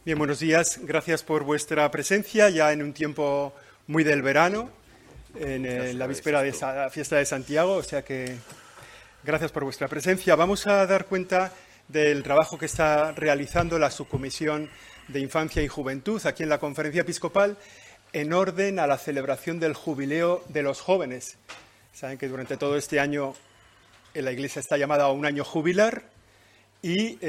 Bien, buenos días. Gracias por vuestra presencia ya en un tiempo muy del verano, en la víspera de la fiesta de Santiago, o sea que gracias por vuestra presencia. Vamos a dar cuenta del trabajo que está realizando la Subcomisión de Infancia y Juventud aquí en la Conferencia Episcopal en orden a la celebración del Jubileo de los Jóvenes. Saben que durante todo este año la Iglesia está llamada a un año jubilar y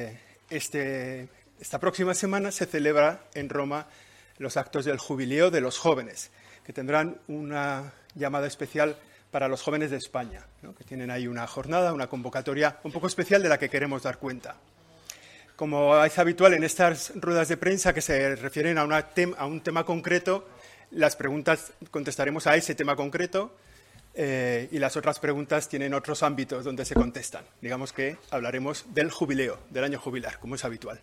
esta próxima semana se celebra en Roma los actos del Jubileo de los Jóvenes, que tendrán una llamada especial para los jóvenes de España, ¿no? Que tienen ahí una jornada, una convocatoria un poco especial de la que queremos dar cuenta. Como es habitual en estas ruedas de prensa que se refieren a un tema concreto, las preguntas contestaremos a ese tema concreto y las otras preguntas tienen otros ámbitos donde se contestan. Digamos que hablaremos del jubileo, del año jubilar, como es habitual.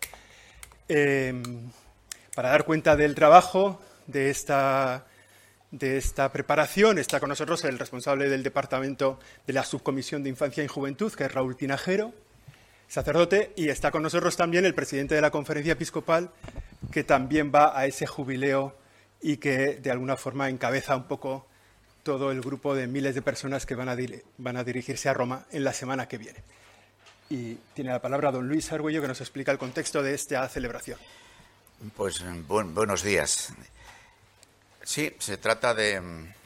Para dar cuenta del trabajo de esta preparación está con nosotros el responsable del departamento de la Subcomisión de Infancia y Juventud, que es Raúl Tinajero, sacerdote, y está con nosotros también el presidente de la Conferencia Episcopal, que también va a ese jubileo y que de alguna forma encabeza un poco todo el grupo de miles de personas que van a dirigirse a Roma en la semana que viene. Y tiene la palabra don Luis Argüello, que nos explica el contexto de esta celebración. Pues buenos días. Sí, se trata de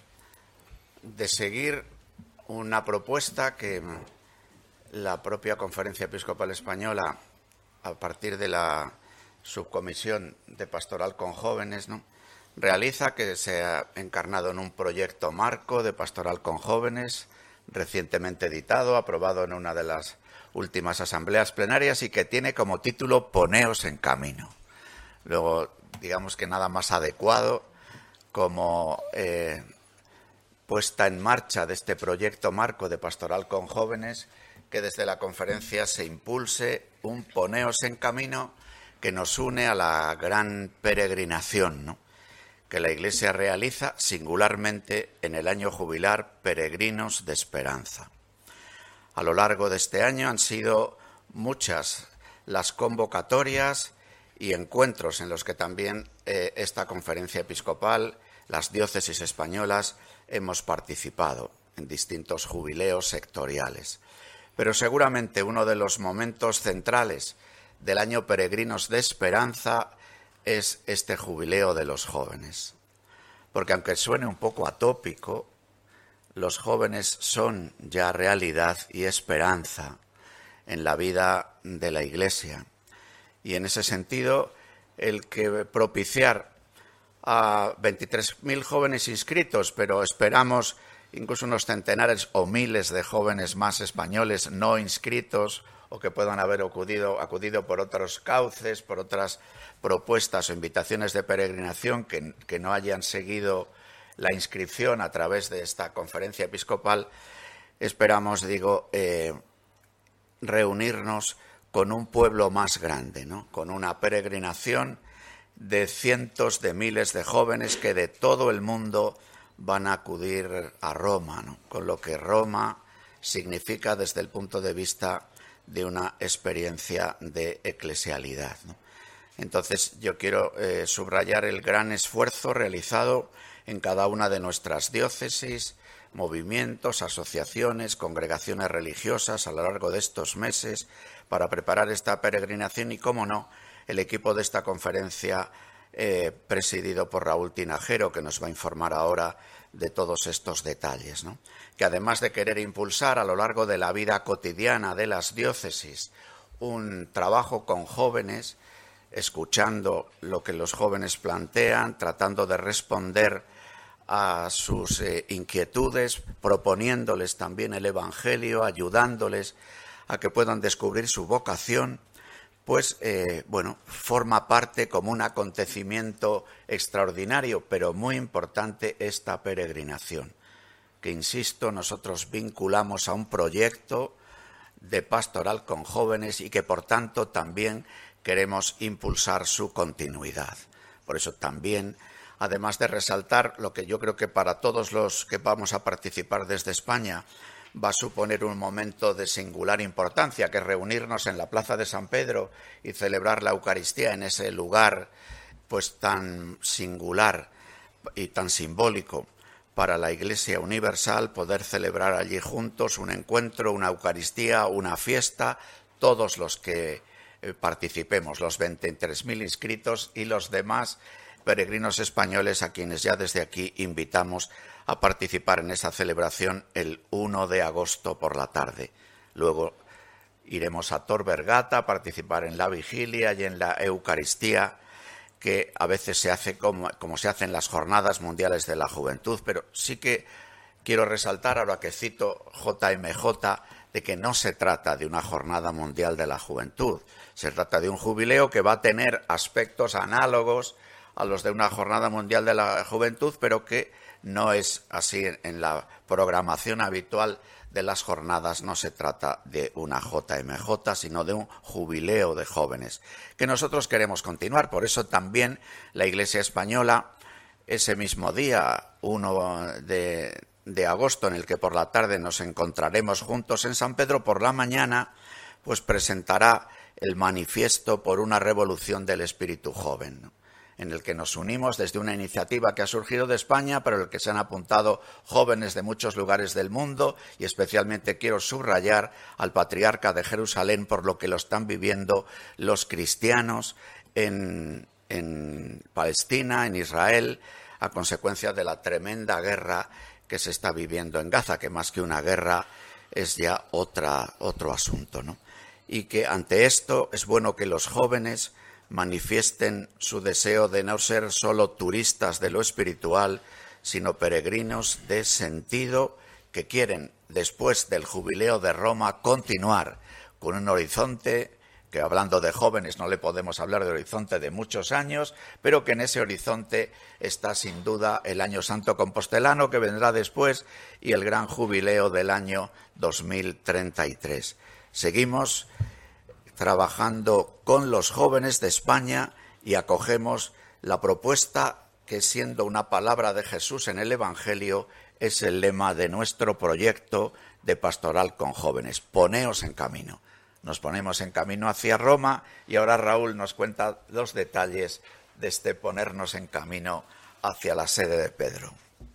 seguir una propuesta que la propia Conferencia Episcopal Española, a partir de la Subcomisión de Pastoral con Jóvenes, ¿no?, realiza, que se ha encarnado en un proyecto marco de pastoral con jóvenes, recientemente editado, aprobado en una de las últimas asambleas plenarias y que tiene como título Poneos en camino. Luego, digamos que nada más adecuado como puesta en marcha de este proyecto marco de pastoral con jóvenes, que desde la conferencia se impulse un Poneos en camino que nos une a la gran peregrinación, ¿no?, que la Iglesia realiza singularmente en el año jubilar Peregrinos de Esperanza. A lo largo de este año han sido muchas las convocatorias y encuentros en los que también esta conferencia episcopal, las diócesis españolas, hemos participado en distintos jubileos sectoriales. Pero seguramente uno de los momentos centrales del año Peregrinos de Esperanza es este jubileo de los jóvenes. Porque aunque suene un poco atópico, los jóvenes son ya realidad y esperanza en la vida de la Iglesia. Y en ese sentido, el que propiciar a 23.000 jóvenes inscritos, pero esperamos incluso unos centenares o miles de jóvenes más españoles no inscritos o que puedan haber acudido por otros cauces, por otras propuestas o invitaciones de peregrinación que no hayan seguido la inscripción a través de esta conferencia episcopal, esperamos, reunirnos con un pueblo más grande, ¿no?, con una peregrinación de cientos de miles de jóvenes que de todo el mundo van a acudir a Roma, ¿no?, con lo que Roma significa desde el punto de vista de una experiencia de eclesialidad, ¿no? Entonces yo quiero subrayar el gran esfuerzo realizado en cada una de nuestras diócesis, movimientos, asociaciones, congregaciones religiosas a lo largo de estos meses para preparar esta peregrinación y, cómo no, el equipo de esta conferencia presidido por Raúl Tinajero, que nos va a informar ahora de todos estos detalles, ¿no?, que además de querer impulsar a lo largo de la vida cotidiana de las diócesis un trabajo con jóvenes, escuchando lo que los jóvenes plantean, tratando de responder a sus inquietudes, proponiéndoles también el Evangelio, ayudándoles a que puedan descubrir su vocación, pues forma parte como un acontecimiento extraordinario, pero muy importante, esta peregrinación, que, insisto, nosotros vinculamos a un proyecto de pastoral con jóvenes y que, por tanto, también queremos impulsar su continuidad. Por eso también, además de resaltar lo que yo creo que para todos los que vamos a participar desde España va a suponer un momento de singular importancia, que es reunirnos en la Plaza de San Pedro y celebrar la Eucaristía en ese lugar pues tan singular y tan simbólico para la Iglesia Universal, poder celebrar allí juntos un encuentro, una Eucaristía, una fiesta, todos los que participemos, los 23.000 inscritos y los demás peregrinos españoles a quienes ya desde aquí invitamos a participar en esa celebración el 1 de agosto por la tarde. Luego iremos a Tor Vergata a participar en la vigilia y en la Eucaristía, que a veces se hace como se hace en las Jornadas Mundiales de la Juventud, pero sí que quiero resaltar, ahora que cito JMJ, de que no se trata de una Jornada Mundial de la Juventud, se trata de un jubileo que va a tener aspectos análogos a los de una Jornada Mundial de la Juventud, pero que no es así en la programación habitual de las jornadas. No se trata de una JMJ, sino de un jubileo de jóvenes, que nosotros queremos continuar. Por eso también la Iglesia Española, ese mismo día, 1 de agosto, en el que por la tarde nos encontraremos juntos en San Pedro, por la mañana, pues presentará el manifiesto por una revolución del espíritu joven, ¿no?, en el que nos unimos desde una iniciativa que ha surgido de España, pero en el que se han apuntado jóvenes de muchos lugares del mundo, y especialmente quiero subrayar al Patriarca de Jerusalén por lo que lo están viviendo los cristianos en Palestina, en Israel, a consecuencia de la tremenda guerra que se está viviendo en Gaza, que más que una guerra es ya otro asunto, ¿no? Y que ante esto es bueno que los jóvenes manifiesten su deseo de no ser solo turistas de lo espiritual, sino peregrinos de sentido, que quieren, después del jubileo de Roma, continuar con un horizonte que, hablando de jóvenes, no le podemos hablar de horizonte de muchos años, pero que en ese horizonte está sin duda el Año Santo Compostelano, que vendrá después, y el gran jubileo del año 2033. Seguimos trabajando con los jóvenes de España y acogemos la propuesta que, siendo una palabra de Jesús en el Evangelio, es el lema de nuestro proyecto de pastoral con jóvenes. Poneos en camino. Nos ponemos en camino hacia Roma y ahora Raúl nos cuenta los detalles de este ponernos en camino hacia la sede de Pedro.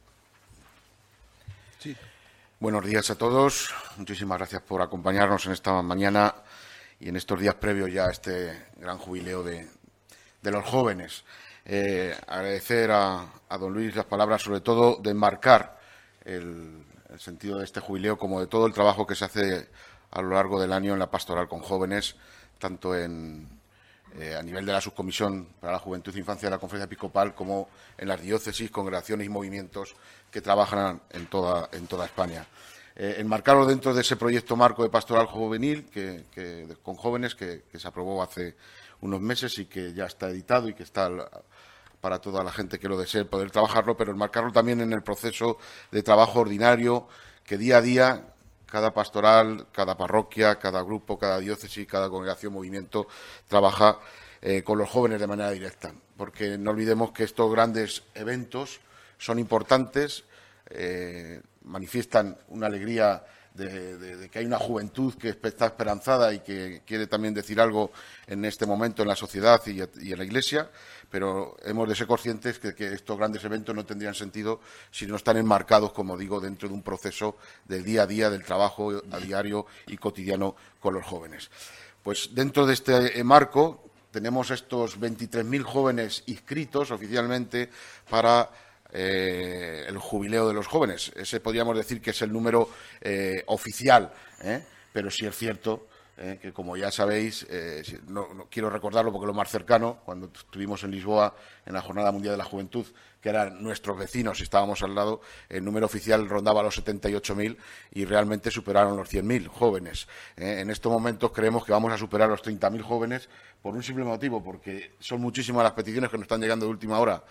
Sí. Buenos días a todos. Muchísimas gracias por acompañarnos en esta mañana y en estos días previos ya a este gran jubileo de los jóvenes. Agradecer a don Luis las palabras, sobre todo de enmarcar el sentido de este jubileo, como de todo el trabajo que se hace a lo largo del año en la pastoral con jóvenes, tanto a nivel de la Subcomisión para la Juventud e Infancia de la Conferencia Episcopal, como en las diócesis, congregaciones y movimientos que trabajan en toda España. Enmarcarlo dentro de ese proyecto marco de pastoral juvenil con jóvenes que se aprobó hace unos meses y que ya está editado y que está para toda la gente que lo desee poder trabajarlo, pero enmarcarlo también en el proceso de trabajo ordinario que día a día cada pastoral, cada parroquia, cada grupo, cada diócesis, cada congregación, movimiento trabaja con los jóvenes de manera directa, porque no olvidemos que estos grandes eventos son importantes, manifiestan una alegría de que hay una juventud que está esperanzada y que quiere también decir algo en este momento en la sociedad y en la Iglesia, pero hemos de ser conscientes que estos grandes eventos no tendrían sentido si no están enmarcados, como digo, dentro de un proceso del día a día, del trabajo a diario y cotidiano con los jóvenes. Pues dentro de este marco tenemos estos 23.000 jóvenes inscritos oficialmente para el jubileo de los jóvenes. Ese podríamos decir que es el número oficial, pero sí es cierto que, como ya sabéis, no quiero recordarlo porque es lo más cercano, cuando estuvimos en Lisboa en la Jornada Mundial de la Juventud, que eran nuestros vecinos y estábamos al lado, el número oficial rondaba los 78.000 y realmente superaron los 100.000 jóvenes. En estos momentos creemos que vamos a superar los 30.000 jóvenes por un simple motivo, porque son muchísimas las peticiones que nos están llegando de última hora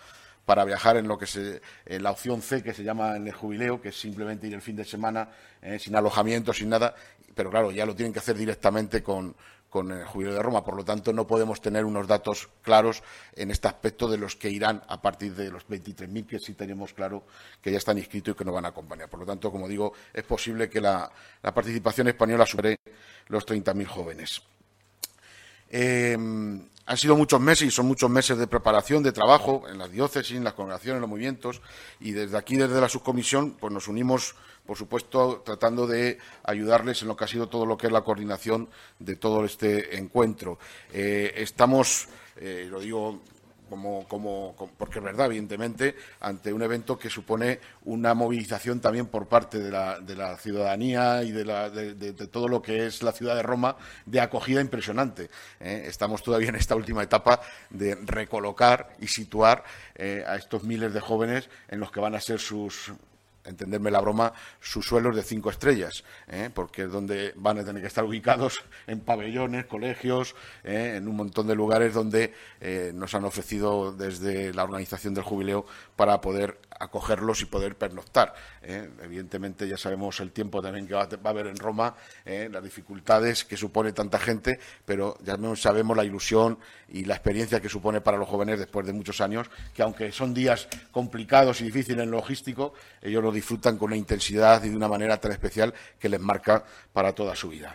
para viajar en lo que en la opción C, que se llama en el jubileo, que es simplemente ir el fin de semana, sin alojamiento, sin nada, pero claro, ya lo tienen que hacer directamente con el Jubileo de Roma. Por lo tanto, no podemos tener unos datos claros en este aspecto de los que irán a partir de los 23.000, que sí tenemos claro que ya están inscritos y que nos van a acompañar. Por lo tanto, como digo, es posible que la participación española supere los 30.000 jóvenes. Han sido muchos meses y son muchos meses de preparación, de trabajo en las diócesis, en las congregaciones, en los movimientos, y desde aquí, desde la subcomisión, pues nos unimos, por supuesto, tratando de ayudarles en lo que ha sido todo lo que es la coordinación de todo este encuentro. Estamos, lo digo porque es verdad, evidentemente, ante un evento que supone una movilización también por parte de la ciudadanía y de todo lo que es la ciudad de Roma, de acogida impresionante. Estamos todavía en esta última etapa de recolocar y situar a estos miles de jóvenes en los que van a ser entenderme la broma, sus suelos de 5 estrellas, porque es donde van a tener que estar ubicados en pabellones, colegios, en un montón de lugares donde nos han ofrecido desde la organización del jubileo para poder acogerlos y poder pernoctar. Evidentemente ya sabemos el tiempo también que va a haber en Roma, las dificultades que supone tanta gente, pero ya sabemos la ilusión y la experiencia que supone para los jóvenes después de muchos años, que aunque son días complicados y difíciles en lo logístico, ellos lo disfrutan con una intensidad y de una manera tan especial que les marca para toda su vida.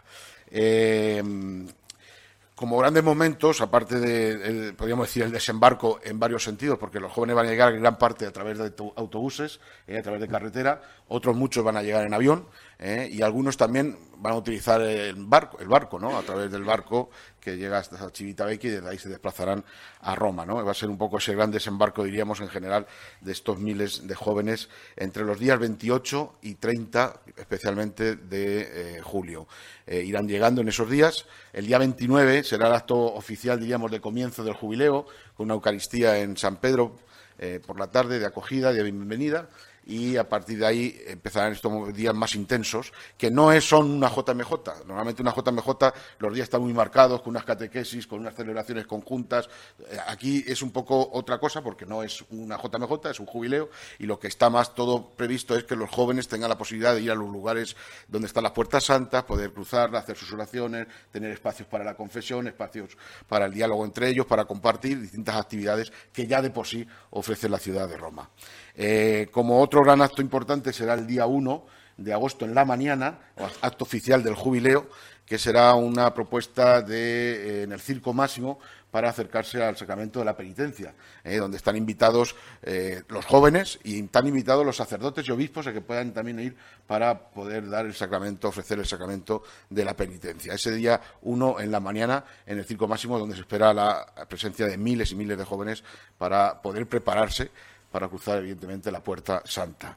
Como grandes momentos, aparte podríamos decir, el desembarco en varios sentidos, porque los jóvenes van a llegar en gran parte a través de autobuses, a través de carretera, otros muchos van a llegar en avión, y algunos también van a utilizar el barco, ¿no? A través del barco que llega hasta Civitavecchia y desde ahí se desplazarán a Roma, ¿no? Va a ser un poco ese gran desembarco, diríamos, en general, de estos miles de jóvenes entre los días 28 y 30, especialmente de julio. Irán llegando en esos días. El día 29 será el acto oficial, diríamos, de comienzo del jubileo, con una Eucaristía en San Pedro por la tarde, de acogida, de bienvenida. Y a partir de ahí empezarán estos días más intensos, que no son una JMJ. Normalmente una JMJ, los días están muy marcados, con unas catequesis, con unas celebraciones conjuntas. Aquí es un poco otra cosa, porque no es una JMJ, es un jubileo, y lo que está más todo previsto es que los jóvenes tengan la posibilidad de ir a los lugares donde están las puertas santas, poder cruzarlas, hacer sus oraciones, tener espacios para la confesión, espacios para el diálogo entre ellos, para compartir distintas actividades que ya de por sí ofrece la ciudad de Roma. Como otro gran acto importante será el día 1 de agosto en la mañana, acto oficial del jubileo, que será una propuesta en el Circo Máximo para acercarse al sacramento de la penitencia, donde están invitados los jóvenes y están invitados los sacerdotes y obispos a que puedan también ir para poder dar el sacramento, ofrecer el sacramento de la penitencia. Ese día 1 en la mañana en el Circo Máximo, donde se espera la presencia de miles y miles de jóvenes para poder prepararse para cruzar, evidentemente, la Puerta Santa.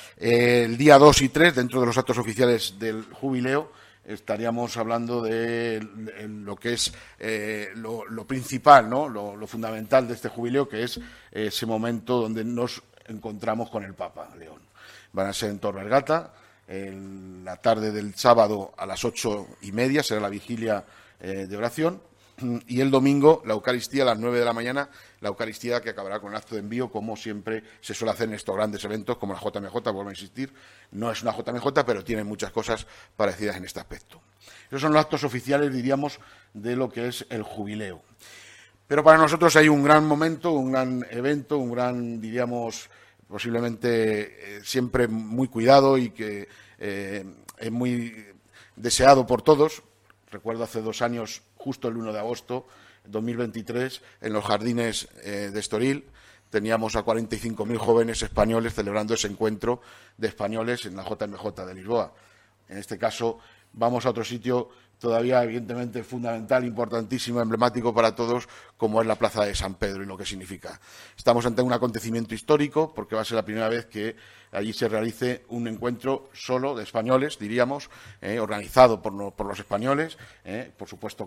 El día 2 y 3, dentro de los actos oficiales del jubileo, estaríamos hablando de lo que es lo principal, ¿no? Lo fundamental de este jubileo, que es ese momento donde nos encontramos con el Papa León. Van a ser en Tor Vergata, en la tarde del sábado a las 8:30 será la vigilia de oración. Y el domingo, la Eucaristía a las 9 de la mañana, la Eucaristía que acabará con el acto de envío, como siempre se suele hacer en estos grandes eventos, como la JMJ, vuelvo a insistir. No es una JMJ, pero tiene muchas cosas parecidas en este aspecto. Esos son los actos oficiales, diríamos, de lo que es el jubileo. Pero para nosotros hay un gran momento, un gran evento, un gran, diríamos, posiblemente siempre muy cuidado y que es muy deseado por todos. Recuerdo hace 2 años, justo el 1 de agosto de 2023, en los jardines de Estoril, teníamos a 45.000 jóvenes españoles celebrando ese encuentro de españoles en la JMJ de Lisboa. En este caso, vamos a otro sitio todavía, evidentemente, fundamental, importantísimo, emblemático para todos, como es la Plaza de San Pedro y lo que significa. Estamos ante un acontecimiento histórico, porque va a ser la primera vez que allí se realice un encuentro solo de españoles, diríamos, organizado por los españoles, por supuesto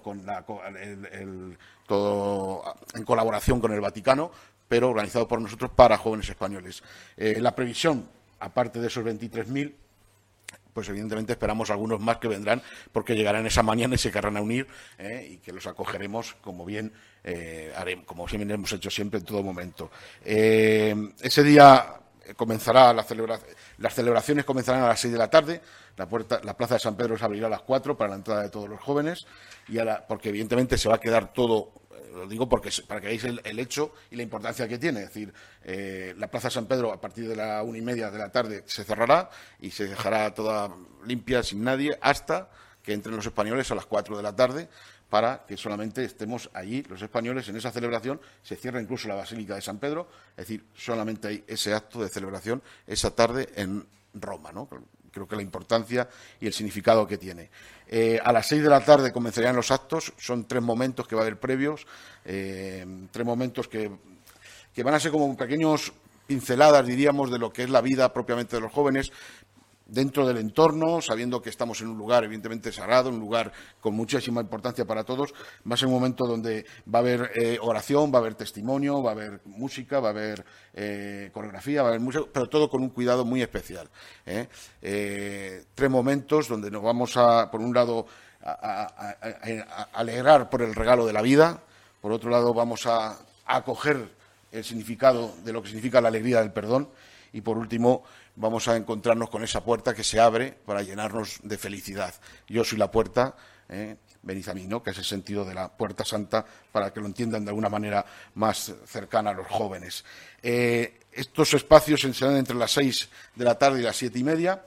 todo en colaboración con el Vaticano, pero organizado por nosotros para jóvenes españoles. La previsión, aparte de esos 23.000, pues evidentemente esperamos algunos más que vendrán, porque llegarán esa mañana y se querrán unir, y que los acogeremos como bien haremos, como siempre hemos hecho siempre en todo momento. Ese día comenzará las celebraciones comenzarán a las 6 de la tarde. La plaza de San Pedro se abrirá a las 4 para la entrada de todos los jóvenes, porque evidentemente se va a quedar todo. Lo digo para que veáis el hecho y la importancia que tiene. Es decir, la Plaza de San Pedro a partir de la 1:30 de la tarde se cerrará y se dejará toda limpia, sin nadie, hasta que entren los españoles a las 4 de la tarde, para que solamente estemos allí los españoles en esa celebración. Se cierra incluso la Basílica de San Pedro, es decir, solamente hay ese acto de celebración esa tarde en Roma, ¿no? Creo que la importancia y el significado que tiene. A las 6 de la tarde comenzarían los actos. Son 3 momentos que va a haber previos, 3 momentos que van a ser como pequeños pinceladas, diríamos, de lo que es la vida propiamente de los jóvenes, dentro del entorno, sabiendo que estamos en un lugar evidentemente sagrado, un lugar con muchísima importancia para todos. Va a ser un momento donde va a haber oración, va a haber testimonio, va a haber música, va a haber coreografía, va a haber música, pero todo con un cuidado muy especial. 3 momentos donde nos vamos a, por un lado, a alegrar por el regalo de la vida, por otro lado vamos a acoger el significado de lo que significa la alegría del perdón, y por último vamos a encontrarnos con esa puerta que se abre para llenarnos de felicidad. Yo soy la puerta, venid a mí, ¿no? Que es el sentido de la puerta santa, para que lo entiendan de alguna manera más cercana a los jóvenes. Estos espacios serán entre las 6 de la tarde y las 7:30,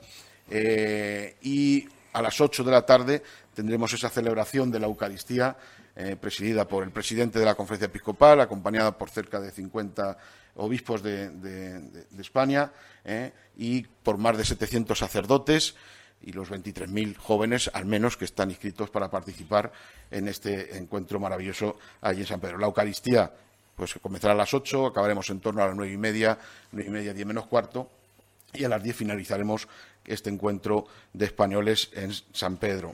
y a las 8 de la tarde tendremos esa celebración de la Eucaristía, presidida por el presidente de la Conferencia Episcopal, acompañada por cerca de 50 obispos de España, y por más de 700 sacerdotes y los 23.000 jóvenes, al menos, que están inscritos para participar en este encuentro maravilloso allí en San Pedro. La Eucaristía pues comenzará a las 8, acabaremos en torno a las 9:30, 9:30, 10 menos cuarto, y a las 10 finalizaremos este encuentro de españoles en San Pedro.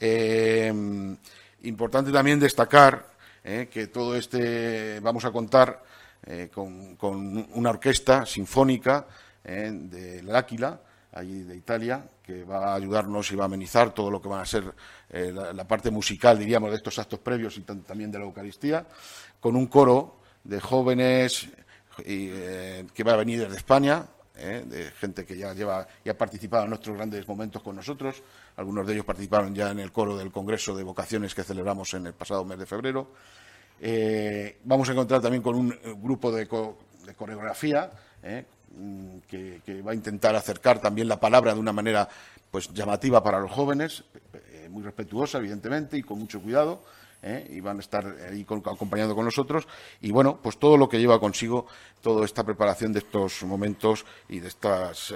Importante también destacar que todo vamos a contar con una orquesta sinfónica del L'Aquila, allí de Italia, que va a ayudarnos y va a amenizar todo lo que van a ser la parte musical, diríamos, de estos actos previos y también de la Eucaristía, con un coro de jóvenes que va a venir desde España, de gente que ya ha participado en nuestros grandes momentos con nosotros. Algunos de ellos participaron ya en el coro del Congreso de Vocaciones que celebramos en el pasado mes de febrero. Vamos a encontrar también con un grupo de coreografía que va a intentar acercar también la palabra de una manera pues llamativa para los jóvenes, muy respetuosa, evidentemente, y con mucho cuidado. Y van a estar ahí acompañando con nosotros, y bueno, pues todo lo que lleva consigo toda esta preparación de estos momentos y de estas,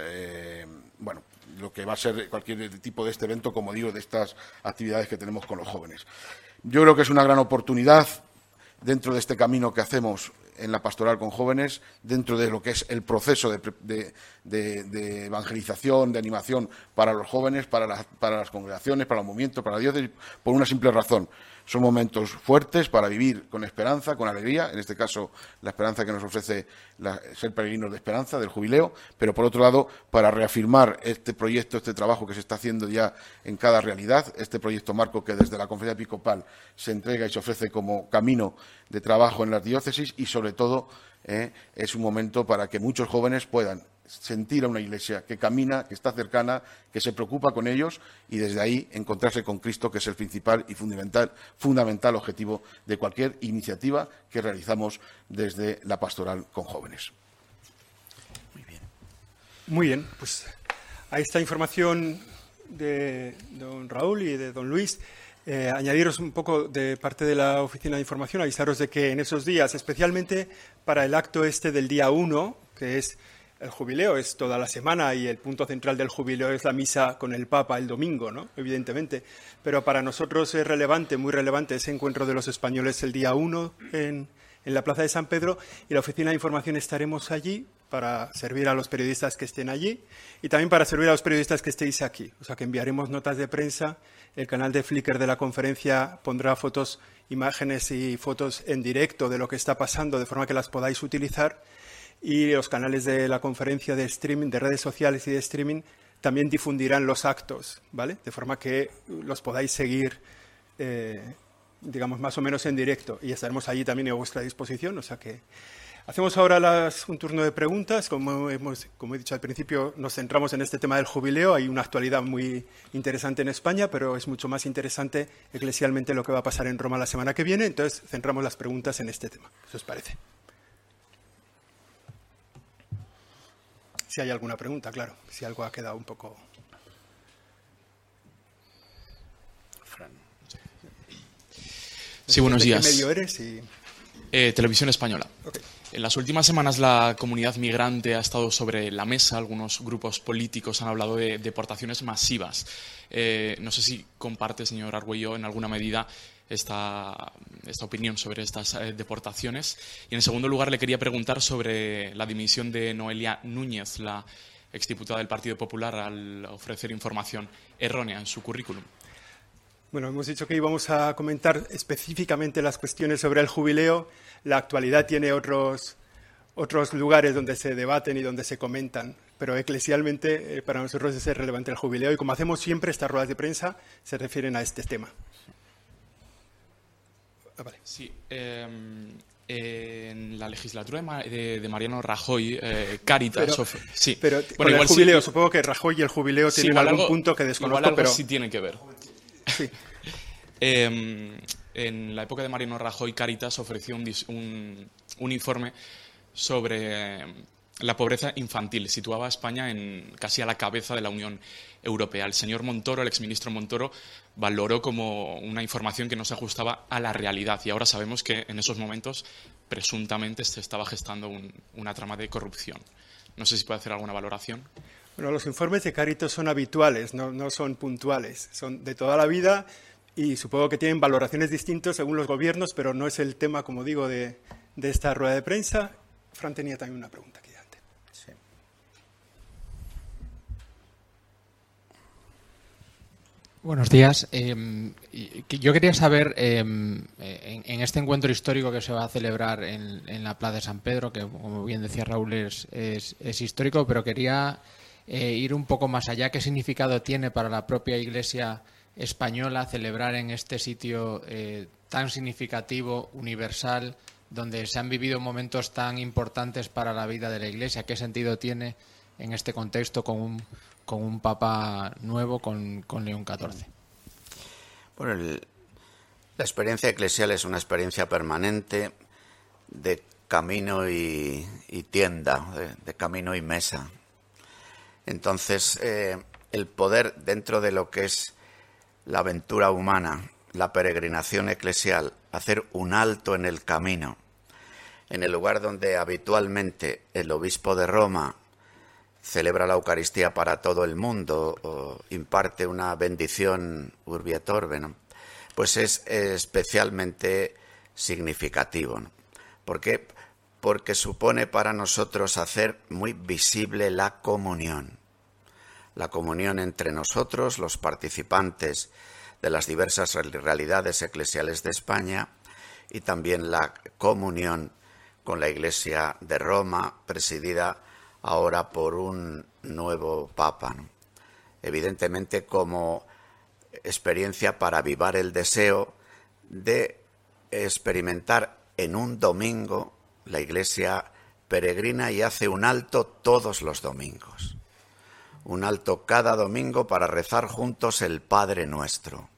lo que va a ser cualquier tipo de este evento, como digo, de estas actividades que tenemos con los jóvenes. Yo creo que es una gran oportunidad dentro de este camino que hacemos en la pastoral con jóvenes, dentro de lo que es el proceso de evangelización, de animación para los jóvenes, para las congregaciones, para los movimientos, para la diócesis, por una simple razón. Son momentos fuertes para vivir con esperanza, con alegría, en este caso la esperanza que nos ofrece ser peregrinos de esperanza, del jubileo, pero por otro lado para reafirmar este proyecto, este trabajo que se está haciendo ya en cada realidad, este proyecto marco que desde la Conferencia Episcopal se entrega y se ofrece como camino de trabajo en las diócesis, y sobre todo es un momento para que muchos jóvenes puedan sentir a una Iglesia que camina, que está cercana, que se preocupa con ellos, y desde ahí encontrarse con Cristo, que es el principal y fundamental objetivo de cualquier iniciativa que realizamos desde la pastoral con jóvenes. Muy bien, pues a esta información de don Raúl y de don Luis, añadiros un poco de parte de la Oficina de Información, avisaros de que en esos días, especialmente para el acto del día 1, que es el jubileo, es toda la semana, y el punto central del jubileo es la misa con el Papa el domingo, ¿no? Evidentemente. Pero para nosotros es relevante, muy relevante, ese encuentro de los españoles el día 1 en la Plaza de San Pedro, y la Oficina de Información estaremos allí para servir a los periodistas que estén allí y también para servir a los periodistas que estéis aquí. O sea que enviaremos notas de prensa, el canal de Flickr de la conferencia pondrá imágenes y fotos en directo de lo que está pasando, de forma que las podáis utilizar. Y los canales de la conferencia de streaming, de redes sociales y de streaming, también difundirán los actos, ¿vale? De forma que los podáis seguir, digamos, más o menos en directo. Y estaremos allí también a vuestra disposición, o sea que... Hacemos ahora un turno de preguntas. Como he dicho al principio, nos centramos en este tema del jubileo. Hay una actualidad muy interesante en España, pero es mucho más interesante eclesialmente lo que va a pasar en Roma la semana que viene. Entonces, centramos las preguntas en este tema. ¿Qué os parece? Si hay alguna pregunta, claro. Si algo ha quedado un poco... Sí, buenos días. ¿De qué medio eres? Televisión Española. Okay. En las últimas semanas la comunidad migrante ha estado sobre la mesa. Algunos grupos políticos han hablado de deportaciones masivas. No sé si comparte, señor Argüello, en alguna medida esta opinión sobre estas deportaciones. Y en segundo lugar le quería preguntar sobre la dimisión de Noelia Núñez, la exdiputada del Partido Popular, al ofrecer información errónea en su currículum. Bueno, hemos dicho que íbamos a comentar específicamente las cuestiones sobre el jubileo. La actualidad tiene otros lugares donde se debaten y donde se comentan, pero eclesialmente para nosotros es relevante el jubileo y como hacemos siempre, estas ruedas de prensa se refieren a este tema. Vale. Sí, en la legislatura de Mariano Rajoy, Cáritas... sí. Pero bueno, con igual el jubileo, sí, supongo que Rajoy y el jubileo sí, tienen algún punto que desconozco, igual algo pero... sí tiene que ver. Sí. En la época de Mariano Rajoy, Cáritas ofreció un informe sobre la pobreza infantil. Situaba a España casi a la cabeza de la Unión Europea. El señor Montoro, el exministro Montoro, valoró como una información que no se ajustaba a la realidad. Y ahora sabemos que en esos momentos, presuntamente, se estaba gestando una trama de corrupción. No sé si puede hacer alguna valoración. Bueno, los informes de Cáritas son habituales, no son puntuales. Son de toda la vida y supongo que tienen valoraciones distintas según los gobiernos, pero no es el tema, como digo, de esta rueda de prensa. Fran tenía también una pregunta aquí delante. Sí. Buenos días. Yo quería saber, en este encuentro histórico que se va a celebrar en la Plaza de San Pedro, que como bien decía Raúl es histórico, pero quería ir un poco más allá. ¿Qué significado tiene para la propia Iglesia española celebrar en este sitio tan significativo, universal, donde se han vivido momentos tan importantes para la vida de la Iglesia? ¿Qué sentido tiene en este contexto con un Papa nuevo, con León XIV? Bueno, la experiencia eclesial es una experiencia permanente de camino y tienda, de camino y mesa. Entonces, el poder dentro de lo que es la aventura humana, la peregrinación eclesial, hacer un alto en el camino, en el lugar donde habitualmente el obispo de Roma celebra la Eucaristía para todo el mundo o imparte una bendición urbi et orbe, ¿no? Pues es especialmente significativo, ¿no? ¿Por qué? Porque supone para nosotros hacer muy visible la comunión entre nosotros, los participantes de las diversas realidades eclesiales de España, y también la comunión con la Iglesia de Roma, presidida ahora por un nuevo Papa, ¿no? Evidentemente como experiencia para avivar el deseo de experimentar en un domingo. La Iglesia peregrina y hace un alto todos los domingos. Un alto cada domingo para rezar juntos el Padre Nuestro.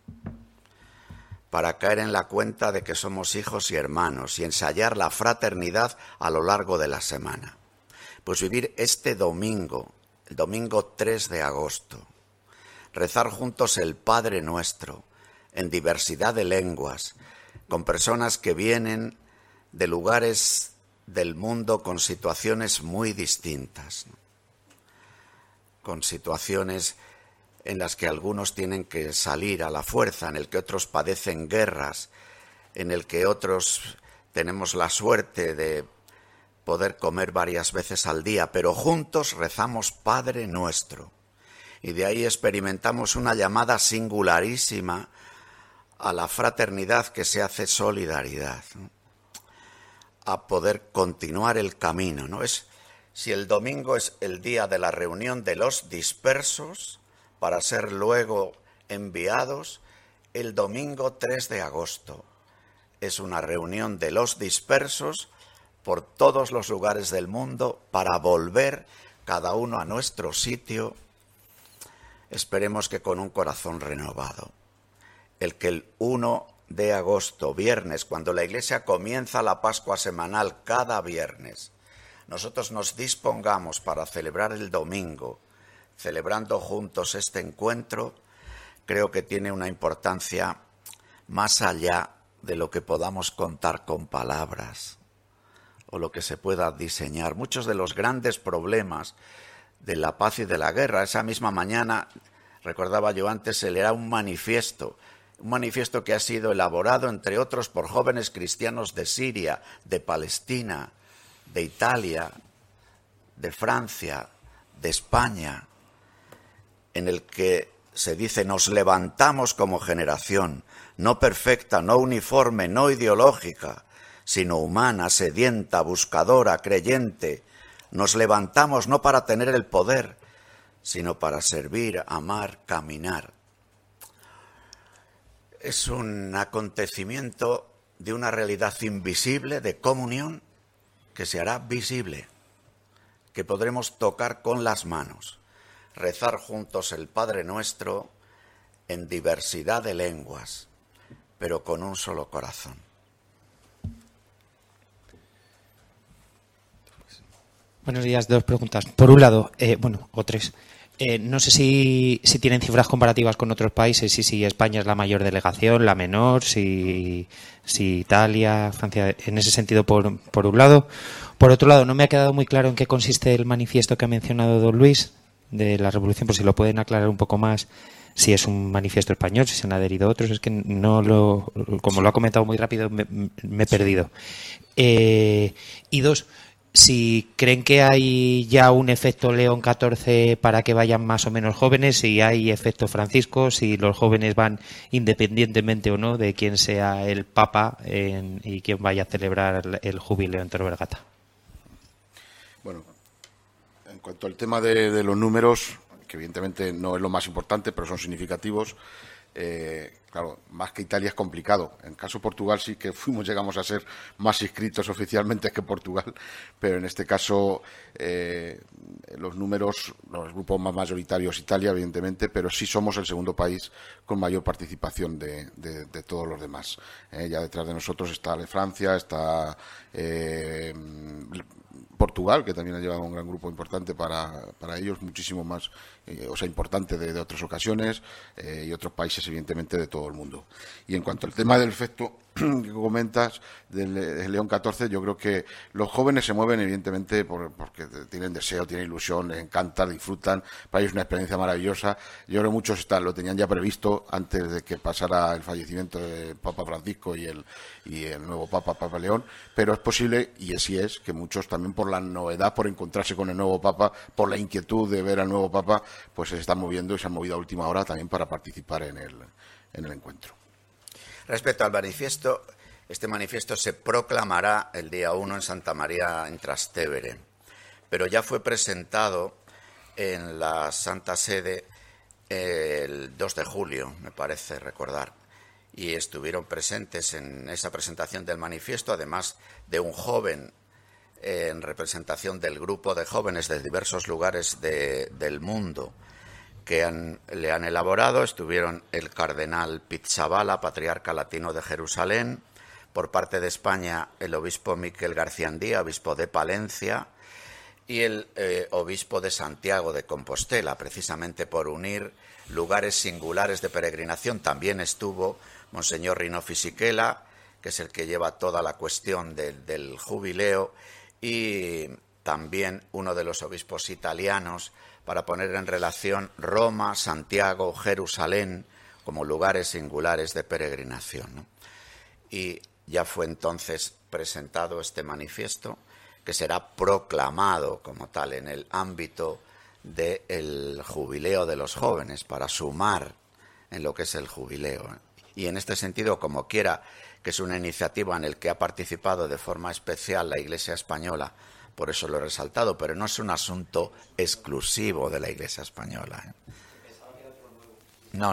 Para caer en la cuenta de que somos hijos y hermanos y ensayar la fraternidad a lo largo de la semana. Pues vivir este domingo, el domingo 3 de agosto, rezar juntos el Padre Nuestro en diversidad de lenguas, con personas que vienen de lugares del mundo con situaciones muy distintas, ¿no? Con situaciones en las que algunos tienen que salir a la fuerza, en el que otros padecen guerras, en el que otros tenemos la suerte de poder comer varias veces al día, pero juntos rezamos Padre Nuestro. Y de ahí experimentamos una llamada singularísima a la fraternidad que se hace solidaridad, ¿no? A poder continuar el camino, ¿no? Es si el domingo es el día de la reunión de los dispersos para ser luego enviados, el domingo 3 de agosto es una reunión de los dispersos por todos los lugares del mundo para volver cada uno a nuestro sitio, esperemos que con un corazón renovado. El que el 1 de agosto, viernes, cuando la Iglesia comienza la Pascua semanal cada viernes, nosotros nos dispongamos para celebrar el domingo, celebrando juntos este encuentro, creo que tiene una importancia más allá de lo que podamos contar con palabras o lo que se pueda diseñar. Muchos de los grandes problemas de la paz y de la guerra, esa misma mañana, recordaba yo antes, se leerá un manifiesto que ha sido elaborado, entre otros, por jóvenes cristianos de Siria, de Palestina, de Italia, de Francia, de España, en el que se dice: nos levantamos como generación, no perfecta, no uniforme, no ideológica, sino humana, sedienta, buscadora, creyente. Nos levantamos no para tener el poder, sino para servir, amar, caminar. Es un acontecimiento de una realidad invisible, de comunión, que se hará visible, que podremos tocar con las manos, rezar juntos el Padre Nuestro en diversidad de lenguas, pero con un solo corazón. Buenos días, dos preguntas. Por un lado, o tres. No sé si tienen cifras comparativas con otros países, si España es la mayor delegación, la menor, si Italia, Francia, en ese sentido por un lado. Por otro lado, no me ha quedado muy claro en qué consiste el manifiesto que ha mencionado don Luis de la Revolución, por si lo pueden aclarar un poco más, si es un manifiesto español, si se han adherido otros, es que como lo ha comentado muy rápido, me he perdido. Y dos, si creen que hay ya un efecto León XIV para que vayan más o menos jóvenes, si hay efecto Francisco, si los jóvenes van independientemente o no de quién sea el Papa y quién vaya a celebrar el jubileo en Tor Vergata. Bueno, en cuanto al tema de los números, que evidentemente no es lo más importante, pero son significativos. Claro, más que Italia es complicado. En caso de Portugal sí que llegamos a ser más inscritos oficialmente que Portugal, pero en este caso los números, los grupos más mayoritarios Italia, evidentemente, pero sí somos el segundo país con mayor participación de todos los demás. Ya detrás de nosotros está Francia, está Portugal, que también ha llevado un gran grupo importante para ellos, muchísimo más, importante de otras ocasiones, y otros países, evidentemente, de todo el mundo. Y en cuanto al tema del efecto que comentas del León XIV, yo creo que los jóvenes se mueven, evidentemente, porque tienen deseo, tienen ilusión, les encanta, disfrutan, para ellos es una experiencia maravillosa. Yo creo que muchos lo tenían ya previsto antes de que pasara el fallecimiento del Papa Francisco y el nuevo Papa León, pero es posible, y así es, que muchos también por la novedad, por encontrarse con el nuevo Papa, por la inquietud de ver al nuevo Papa, pues se están moviendo y se han movido a última hora también para participar en el encuentro. Respecto al manifiesto, este manifiesto se proclamará el día 1 en Santa María en Trastevere, pero ya fue presentado en la Santa Sede el 2 de julio, me parece recordar, y estuvieron presentes en esa presentación del manifiesto, además de un joven en representación del grupo de jóvenes de diversos lugares del mundo que le han elaborado. Estuvieron el cardenal Pizzaballa, patriarca latino de Jerusalén, por parte de España el obispo Miquel Garciandía, obispo de Palencia, y el obispo de Santiago de Compostela, precisamente por unir lugares singulares de peregrinación. También estuvo Monseñor Rino Fisichella, que es el que lleva toda la cuestión del jubileo, y también uno de los obispos italianos, para poner en relación Roma, Santiago, Jerusalén como lugares singulares de peregrinación, ¿no? Y ya fue entonces presentado este manifiesto, que será proclamado como tal en el ámbito del jubileo de los jóvenes, para sumar en lo que es el jubileo. Y en este sentido, como quiera, que es una iniciativa en la que ha participado de forma especial la Iglesia española por eso lo he resaltado, pero no es un asunto exclusivo de la Iglesia española, ¿eh? No.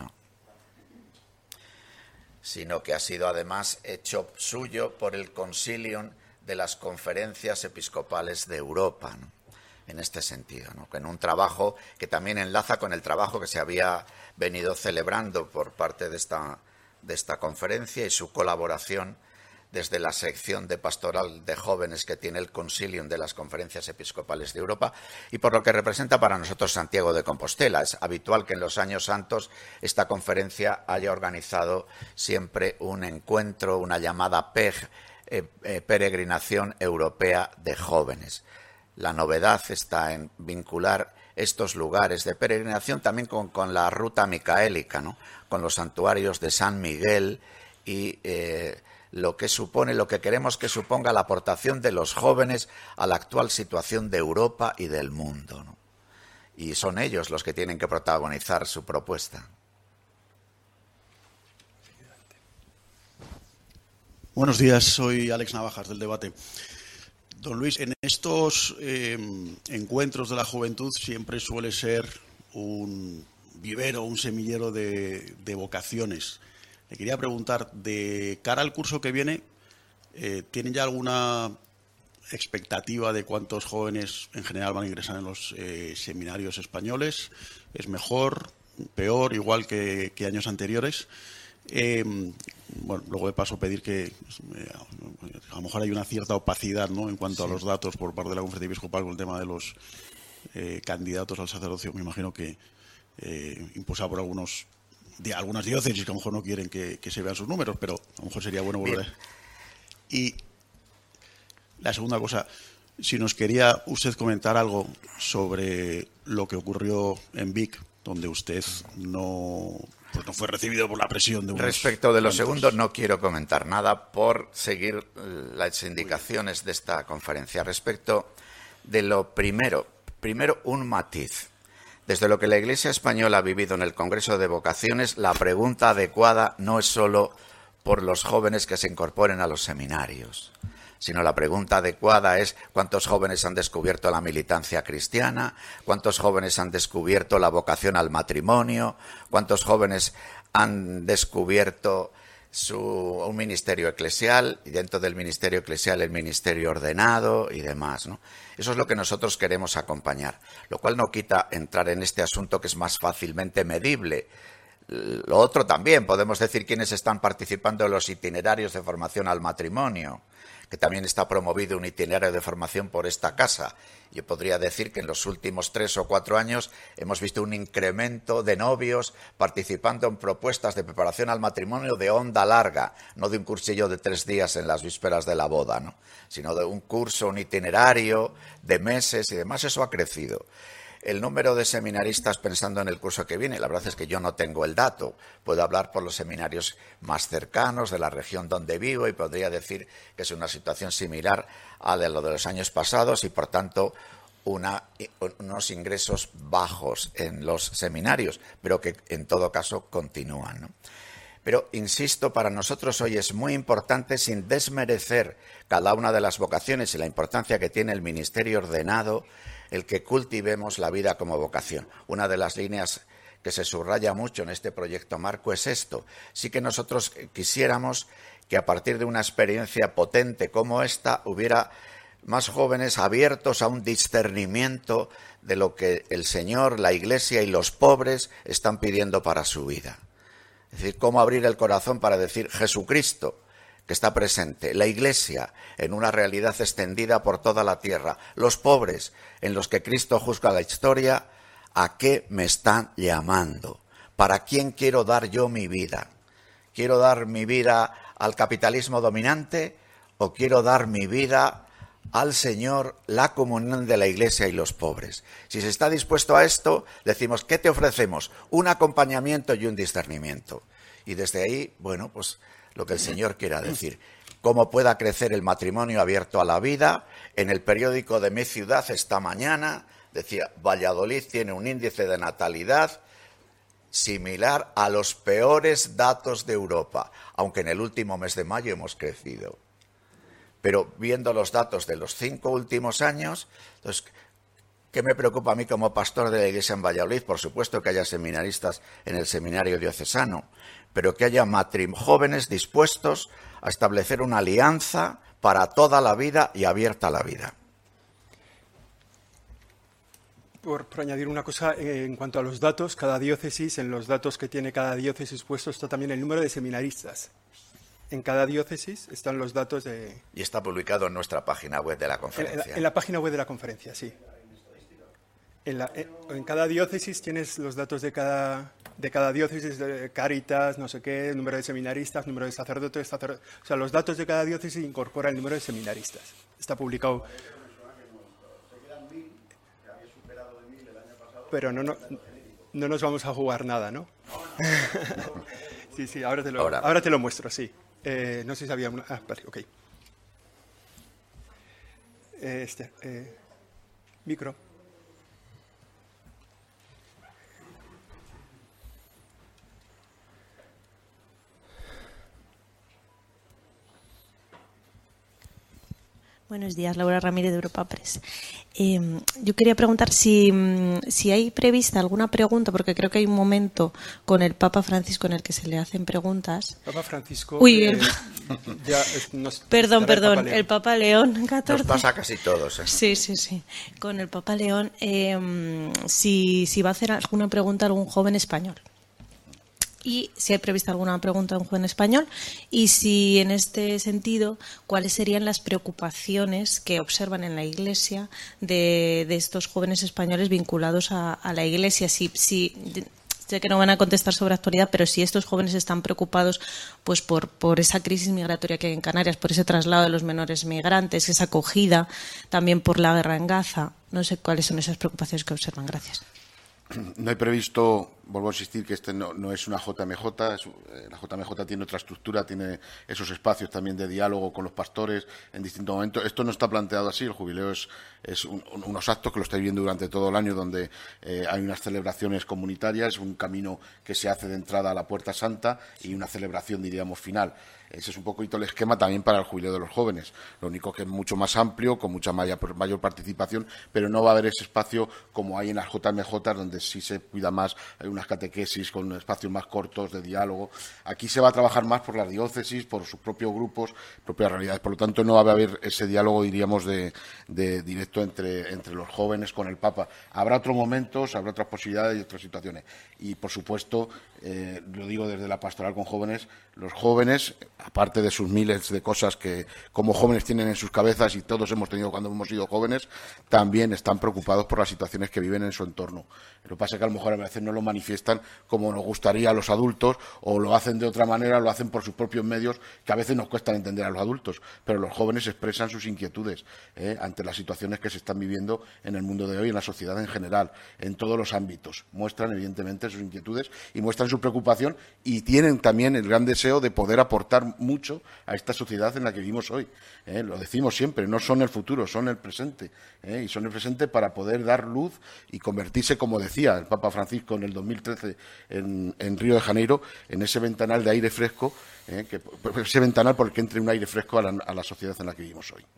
Sino que ha sido además hecho suyo por el Concilium de las Conferencias Episcopales de Europa, ¿no? En este sentido, ¿no? En un trabajo que también enlaza con el trabajo que se había venido celebrando por parte de esta conferencia y su colaboración desde la sección de pastoral de jóvenes que tiene el Concilium de las Conferencias Episcopales de Europa y por lo que representa para nosotros Santiago de Compostela. Es habitual que en los años santos esta conferencia haya organizado siempre un encuentro, una llamada PEG, Peregrinación Europea de Jóvenes. La novedad está en vincular estos lugares de peregrinación también con la ruta micaélica, ¿no? Con los santuarios de San Miguel y lo que queremos que suponga la aportación de los jóvenes a la actual situación de Europa y del mundo, ¿no? Y son ellos los que tienen que protagonizar su propuesta. Buenos días, soy Alex Navajas, del Debate. Don Luis, en estos encuentros de la juventud siempre suele ser un vivero, un semillero de vocaciones. Le quería preguntar, de cara al curso que viene, ¿tienen ya alguna expectativa de cuántos jóvenes en general van a ingresar en los seminarios españoles? ¿Es mejor, peor, igual que años anteriores? Bueno, luego de paso pedir que a lo mejor hay una cierta opacidad, ¿no?, en cuanto a los datos por parte de la Conferencia Episcopal con el tema de los candidatos al sacerdocio. Me imagino que impulsado por algunas diócesis que a lo mejor no quieren que se vean sus números, pero a lo mejor sería bueno volver. Y la segunda cosa, si nos quería usted comentar algo sobre lo que ocurrió en Vic, donde usted no fue recibido por la presión de unos... Respecto de lo segundo, no quiero comentar nada por seguir las indicaciones de esta conferencia. Respecto de lo primero un matiz. Desde lo que la Iglesia española ha vivido en el Congreso de Vocaciones, la pregunta adecuada no es solo por los jóvenes que se incorporen a los seminarios, sino la pregunta adecuada es cuántos jóvenes han descubierto la militancia cristiana, cuántos jóvenes han descubierto la vocación al matrimonio, cuántos jóvenes han descubierto un ministerio eclesial y dentro del ministerio eclesial el ministerio ordenado y demás, ¿no? Eso es lo que nosotros queremos acompañar, lo cual no quita entrar en este asunto que es más fácilmente medible. Lo otro también, podemos decir quiénes están participando en los itinerarios de formación al matrimonio, que también está promovido un itinerario de formación por esta casa. Yo podría decir que en los últimos 3 o 4 años hemos visto un incremento de novios participando en propuestas de preparación al matrimonio de onda larga, no de un cursillo de 3 días en las vísperas de la boda, ¿no?, sino de un curso, un itinerario de meses y demás. Eso ha crecido. El número de seminaristas pensando en el curso que viene, la verdad es que yo no tengo el dato. Puedo hablar por los seminarios más cercanos de la región donde vivo y podría decir que es una situación similar a lo de los años pasados y, por tanto, unos ingresos bajos en los seminarios, pero que en todo caso continúan, ¿no? Pero, insisto, para nosotros hoy es muy importante, sin desmerecer cada una de las vocaciones y la importancia que tiene el ministerio ordenado, el que cultivemos la vida como vocación. Una de las líneas que se subraya mucho en este proyecto marco es esto. Sí que nosotros quisiéramos que a partir de una experiencia potente como esta hubiera más jóvenes abiertos a un discernimiento de lo que el Señor, la Iglesia y los pobres están pidiendo para su vida. Es decir, cómo abrir el corazón para decir Jesucristo, que está presente, la Iglesia en una realidad extendida por toda la tierra, los pobres en los que Cristo juzga la historia, ¿a qué me están llamando? ¿Para quién quiero dar yo mi vida? ¿Quiero dar mi vida al capitalismo dominante o quiero dar mi vida al Señor, la comunión de la Iglesia y los pobres? Si se está dispuesto a esto, decimos, ¿qué te ofrecemos? Un acompañamiento y un discernimiento. Y desde ahí, bueno, pues lo que el Señor quiera decir. Cómo pueda crecer el matrimonio abierto a la vida. En el periódico de mi ciudad esta mañana decía, Valladolid tiene un índice de natalidad similar a los peores datos de Europa, aunque en el último mes de mayo hemos crecido. pero viendo los datos de los 5 últimos años, entonces, ¿qué me preocupa a mí como pastor de la Iglesia en Valladolid? Por supuesto que haya seminaristas en el seminario diocesano, pero que haya jóvenes dispuestos a establecer una alianza para toda la vida y abierta a la vida. Por añadir una cosa, en cuanto a los datos, cada diócesis, en los datos que tiene cada diócesis puesto está también el número de seminaristas. En cada diócesis están los datos de... Y está publicado en nuestra página web de la conferencia. En la página web de la conferencia, sí. En cada diócesis tienes los datos de cada diócesis, de Cáritas, no sé qué, número de seminaristas, número de sacerdotes, o sea, los datos de cada diócesis incorporan el número de seminaristas. Está publicado. Pero no nos vamos a jugar nada, ¿no? Sí, ahora te lo muestro, sí. No sé si había una... vale, ok. Micro. Buenos días, Laura Ramírez de Europa Press. Yo quería preguntar si hay prevista alguna pregunta, porque creo que hay un momento con el Papa Francisco en el que se le hacen preguntas. Papa Francisco. Perdón, el Papa León XIV. Nos pasa a casi todos. Sí. Con el Papa León, si va a hacer alguna pregunta a algún joven español. Y si hay prevista alguna pregunta a un joven español, y si en este sentido, cuáles serían las preocupaciones que observan en la Iglesia de estos jóvenes españoles vinculados a la Iglesia. Si sé que no van a contestar sobre actualidad, pero si estos jóvenes están preocupados pues por esa crisis migratoria que hay en Canarias, por ese traslado de los menores migrantes, esa acogida, también por la guerra en Gaza. No sé cuáles son esas preocupaciones que observan. Gracias. No he previsto, vuelvo a insistir, que este no es una JMJ. La JMJ tiene otra estructura, tiene esos espacios también de diálogo con los pastores en distintos momentos. Esto no está planteado así. El jubileo es unos actos que lo estáis viendo durante todo el año, donde hay unas celebraciones comunitarias, un camino que se hace de entrada a la Puerta Santa y una celebración, diríamos, final. Ese es un poquito el esquema también para el jubileo de los jóvenes. Lo único que es mucho más amplio, con mucha mayor participación, pero no va a haber ese espacio como hay en las JMJ, donde sí se cuida más, hay unas catequesis con espacios más cortos de diálogo. Aquí se va a trabajar más por las diócesis, por sus propios grupos, propias realidades. Por lo tanto, no va a haber ese diálogo, diríamos, de directo entre los jóvenes con el Papa. Habrá otros momentos, habrá otras posibilidades y otras situaciones. Y, por supuesto, lo digo desde la pastoral con jóvenes, los jóvenes, aparte de sus miles de cosas que como jóvenes tienen en sus cabezas y todos hemos tenido cuando hemos sido jóvenes, también están preocupados por las situaciones que viven en su entorno. Lo que pasa es que a lo mejor a veces no lo manifiestan como nos gustaría a los adultos, o lo hacen de otra manera, lo hacen por sus propios medios, que a veces nos cuestan entender a los adultos, pero los jóvenes expresan sus inquietudes ante las situaciones que se están viviendo en el mundo de hoy, en la sociedad en general, en todos los ámbitos. Muestran evidentemente sus inquietudes y muestran su preocupación, y tienen también el gran deseo de poder aportar mucho a esta sociedad en la que vivimos hoy. Lo decimos siempre, no son el futuro, son el presente. Y son el presente para poder dar luz y convertirse, como decía el Papa Francisco en el 2013 en Río de Janeiro, en ese ventanal de aire fresco, ese ventanal por el que entre un aire fresco a la sociedad en la que vivimos hoy.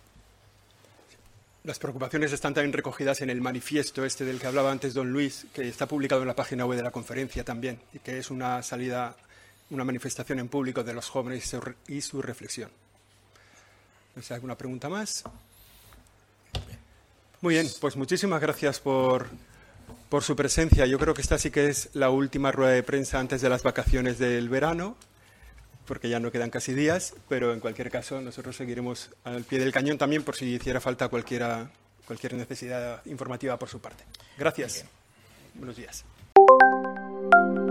Las preocupaciones están también recogidas en el manifiesto del que hablaba antes don Luis, que está publicado en la página web de la conferencia también, y que es una manifestación en público de los jóvenes y su reflexión. ¿No sé, alguna pregunta más? Muy bien, pues muchísimas gracias por su presencia. Yo creo que esta sí que es la última rueda de prensa antes de las vacaciones del verano, porque ya no quedan casi días, pero en cualquier caso nosotros seguiremos al pie del cañón también por si hiciera falta cualquier necesidad informativa por su parte. Gracias. Buenos días.